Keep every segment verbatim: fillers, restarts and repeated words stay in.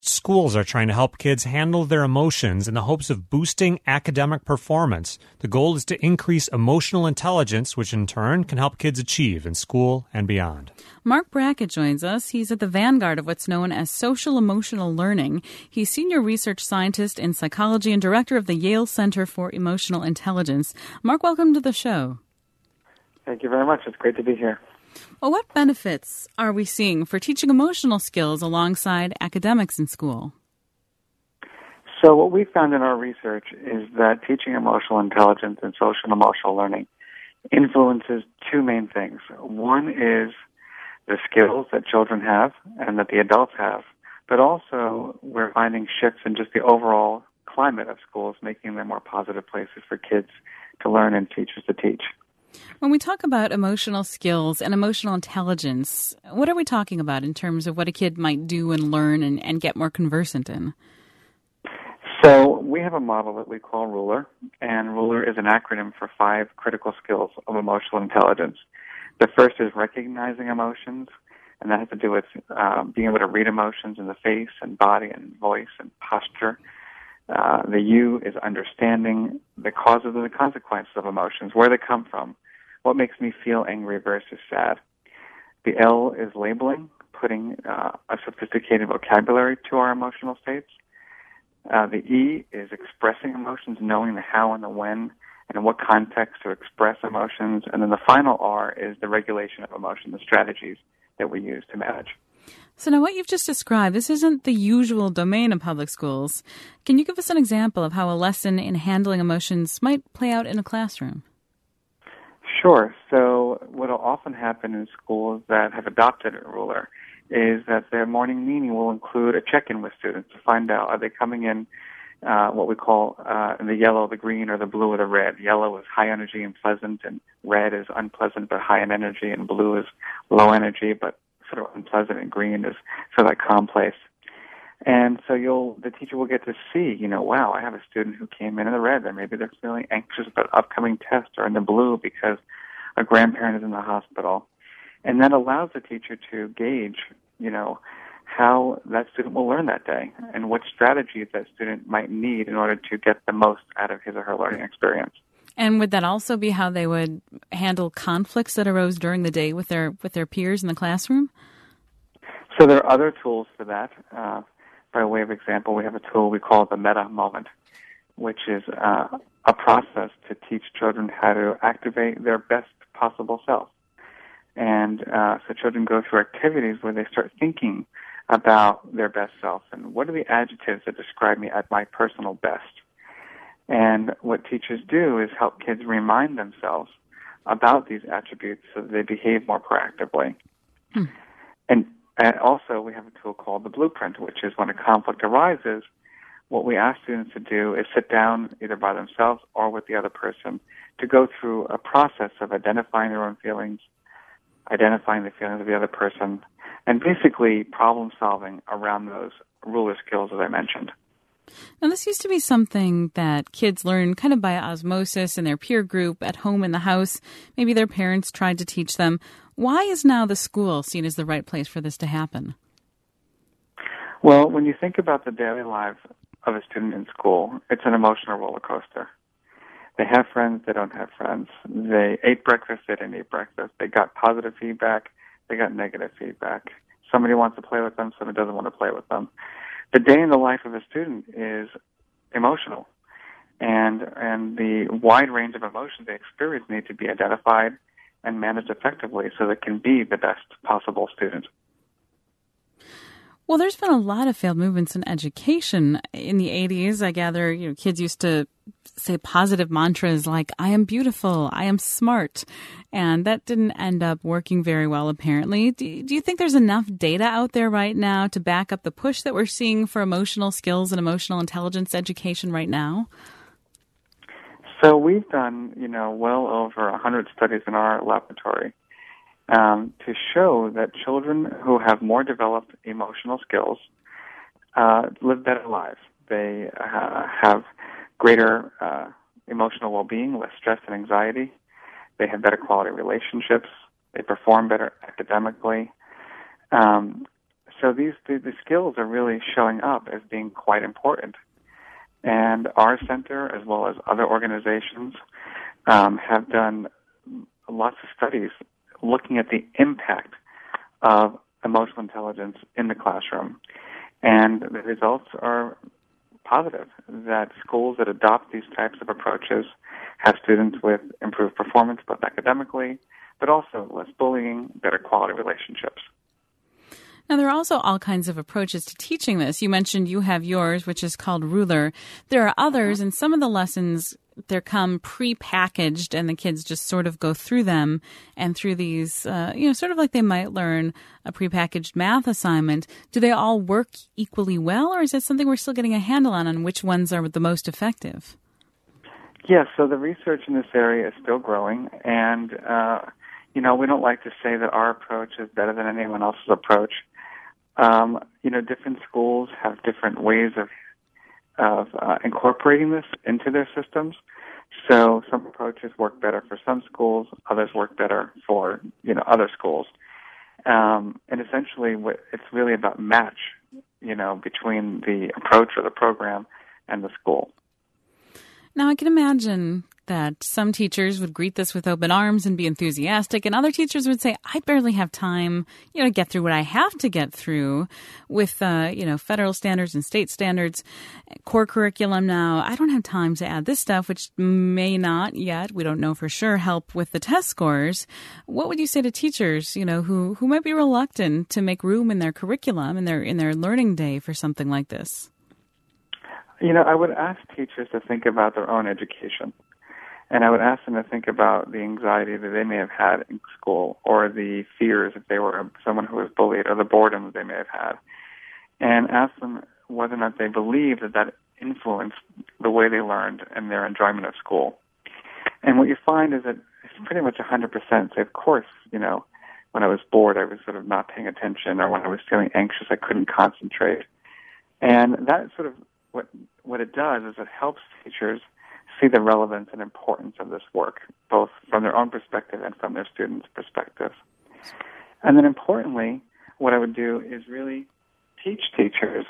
Schools are trying to help kids handle their emotions in the hopes of boosting academic performance. The goal is to increase emotional intelligence, which in turn can help kids achieve in school and beyond. Mark Brackett joins us. He's at the vanguard of what's known as social emotional learning. He's senior research scientist in psychology and director of the Yale Center for Emotional Intelligence. Mark, welcome to the show. Thank you very much. It's great to be here. Well, what benefits are we seeing for teaching emotional skills alongside academics in school? So what we found in our research is that teaching emotional intelligence and social and emotional learning influences two main things. One is the skills that children have and that the adults have, but also we're finding shifts in just the overall climate of schools, making them more positive places for kids to learn and teachers to teach. When we talk about emotional skills and emotional intelligence, what are we talking about in terms of what a kid might do and learn and, and get more conversant in? So we have a model that we call RULER, and RULER is an acronym for five critical skills of emotional intelligence. The first is recognizing emotions, and that has to do with uh, being able to read emotions in the face and body and voice and posture. Uh, the U is understanding the causes and the consequences of emotions, where they come from, what makes me feel angry versus sad. The L is labeling, putting uh, a sophisticated vocabulary to our emotional states. Uh, the E is expressing emotions, knowing the how and the when and in what context to express emotions. And then the final R is the regulation of emotion, the strategies that we use to manage. So now what you've just described, this isn't the usual domain of public schools. Can you give us an example of how a lesson in handling emotions might play out in a classroom? Sure. So what will often happen in schools that have adopted a RULER is that their morning meeting will include a check-in with students to find out, are they coming in uh, what we call uh, in the yellow, the green, or the blue, or the red. Yellow is high energy and pleasant, and red is unpleasant but high in energy, and blue is low energy but sort of unpleasant, and green is sort of that calm place. And so you'll, the teacher will get to see, you know, wow, I have a student who came in in the red, and maybe they're feeling anxious about upcoming tests, or in the blue because a grandparent is in the hospital. And that allows the teacher to gauge, you know, how that student will learn that day and what strategies that student might need in order to get the most out of his or her learning experience. And would that also be how they would handle conflicts that arose during the day with their with their peers in the classroom? So there are other tools for that. Uh, by way of example, we have a tool we call the meta moment, which is uh, a process to teach children how to activate their best possible self. And uh, so children go through activities where they start thinking about their best self and what are the adjectives that describe me at my personal best. And what teachers do is help kids remind themselves about these attributes so that they behave more proactively. Hmm. And, and also we have a tool called the blueprint, which is when a conflict arises, what we ask students to do is sit down either by themselves or with the other person to go through a process of identifying their own feelings, identifying the feelings of the other person, and basically problem solving around those RULER skills, as I mentioned. Now, this used to be something that kids learn kind of by osmosis in their peer group, at home, in the house. Maybe their parents tried to teach them. Why is now the school seen as the right place for this to happen? Well, when you think about the daily life of a student in school, it's an emotional roller coaster. They have friends, they don't have friends. They ate breakfast, they didn't eat breakfast. They got positive feedback, they got negative feedback. Somebody wants to play with them, somebody doesn't want to play with them. The day in the life of a student is emotional, and and the wide range of emotions they experience need to be identified and managed effectively so they can be the best possible student. Well, there's been a lot of failed movements in education. In the eighties, I gather, you know, kids used to say positive mantras like, I am beautiful, I am smart. And that didn't end up working very well, apparently. Do, do you think there's enough data out there right now to back up the push that we're seeing for emotional skills and emotional intelligence education right now? So we've done, you know, well over one hundred studies in our laboratory um, to show that children who have more developed emotional skills uh, live better lives. They uh, have greater uh, emotional well-being, less stress and anxiety. They have better quality relationships. They perform better academically. Um, so these the, the skills are really showing up as being quite important. And our center, as well as other organizations, um, have done lots of studies looking at the impact of emotional intelligence in the classroom. And the results are positive, that schools that adopt these types of approaches have students with improved performance, both academically, but also less bullying, better quality relationships. Now, there are also all kinds of approaches to teaching this. You mentioned you have yours, which is called Ruler. There are others, and some of the lessons, they come pre-packaged, and the kids just sort of go through them and through these, uh, you know, sort of like they might learn a pre-packaged math assignment. Do they all work equally well, or is that something we're still getting a handle on, on which ones are the most effective? Yes, so the research in this area is still growing, and, uh, you know, we don't like to say that our approach is better than anyone else's approach. Um, you know, different schools have different ways of of uh, incorporating this into their systems. So some approaches work better for some schools, others work better for, you know, other schools. Um, and essentially, what, it's really about match, you know, between the approach or the program and the school. Now, I can imagine that some teachers would greet this with open arms and be enthusiastic, and other teachers would say, I barely have time, you know, to get through what I have to get through with, uh, you know, federal standards and state standards, core curriculum now. I don't have time to add this stuff, which may not yet, we don't know for sure, help with the test scores. What would you say to teachers, you know, who, who might be reluctant to make room in their curriculum, in their, in their learning day for something like this? You know, I would ask teachers to think about their own education. And I would ask them to think about the anxiety that they may have had in school, or the fears if they were someone who was bullied, or the boredom that they may have had. And ask them whether or not they believe that that influenced the way they learned and their enjoyment of school. And what you find is that it's pretty much one hundred percent. So, of course, you know, when I was bored, I was sort of not paying attention, or when I was feeling anxious, I couldn't concentrate. And that sort of, what what it does is it helps teachers see the relevance and importance of this work, both from their own perspective and from their students' perspective. And then importantly, what I would do is really teach teachers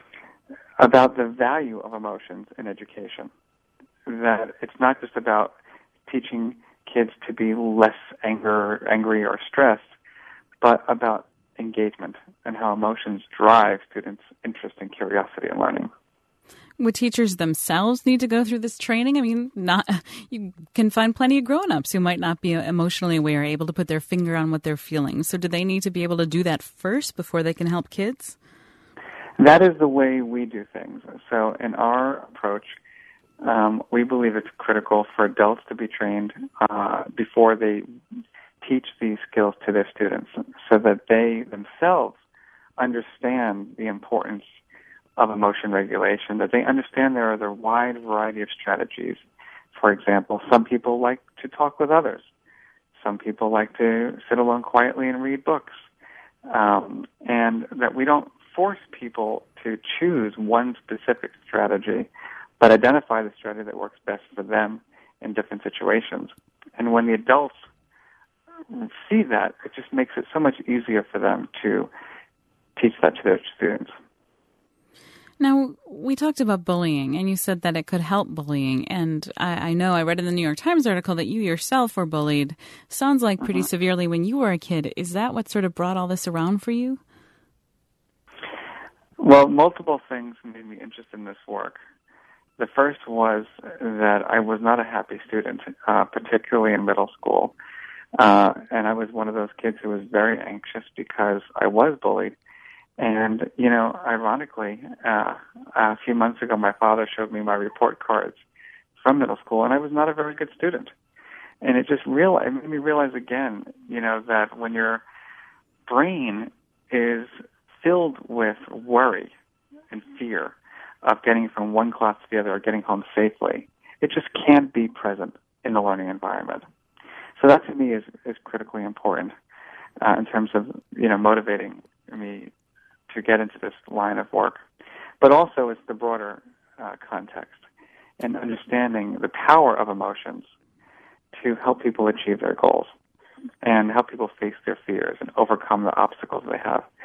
about the value of emotions in education. That it's not just about teaching kids to be less anger, angry or stressed, but about engagement and how emotions drive students' interest and curiosity in learning. Would teachers themselves need to go through this training? I mean, not you can find plenty of grown-ups who might not be emotionally aware, able to put their finger on what they're feeling. So do they need to be able to do that first before they can help kids? That is the way we do things. So in our approach, um, we believe it's critical for adults to be trained uh, before they teach these skills to their students, so that they themselves understand the importance of emotion regulation, that they understand there are a wide variety of strategies. For example, some people like to talk with others. Some people like to sit alone quietly and read books. Um, and that we don't force people to choose one specific strategy, but identify the strategy that works best for them in different situations. And when the adults see that, it just makes it so much easier for them to teach that to their students. Now, we talked about bullying, and you said that it could help bullying. And I, I know I read in the New York Times article that you yourself were bullied. Sounds like pretty uh-huh. severely when you were a kid. Is that what sort of brought all this around for you? Well, multiple things made me interested in this work. The first was that I was not a happy student, uh, particularly in middle school. Uh, and I was one of those kids who was very anxious because I was bullied. And, you know, ironically, uh, a few months ago, my father showed me my report cards from middle school, and I was not a very good student. And it just real, it made me realize again, you know, that when your brain is filled with worry and fear of getting from one class to the other or getting home safely, it just can't be present in the learning environment. So that to me is, is critically important uh, in terms of, you know, motivating me to get into this line of work. But also it's the broader uh, context and understanding the power of emotions to help people achieve their goals and help people face their fears and overcome the obstacles they have.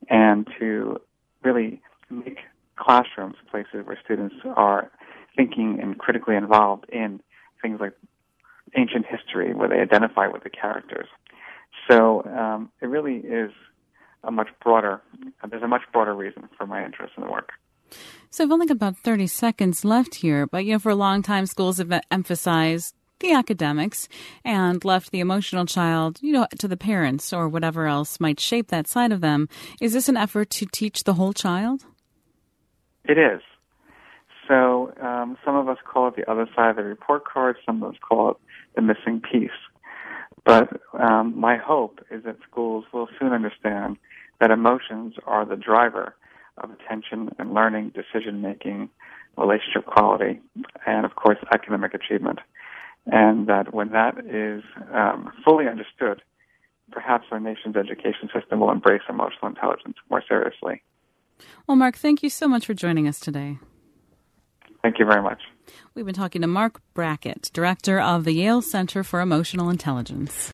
and to really make classrooms places where students are thinking and critically involved in things like ancient history, where they identify with the characters. So um, it really is a much broader, there's a much broader reason for my interest in the work. So I've only got about thirty seconds left here, but you know, for a long time, schools have emphasized the academics and left the emotional child, you know, to the parents or whatever else might shape that side of them. Is this an effort to teach the whole child? It is. So um, some of us call it the other side of the report card. Some of us call it the missing piece. But um, my hope is that schools will soon understand that emotions are the driver of attention and learning, decision-making, relationship quality, and, of course, academic achievement. And that when that is um, fully understood, perhaps our nation's education system will embrace emotional intelligence more seriously. Well, Mark, thank you so much for joining us today. Thank you very much. We've been talking to Mark Brackett, director of the Yale Center for Emotional Intelligence.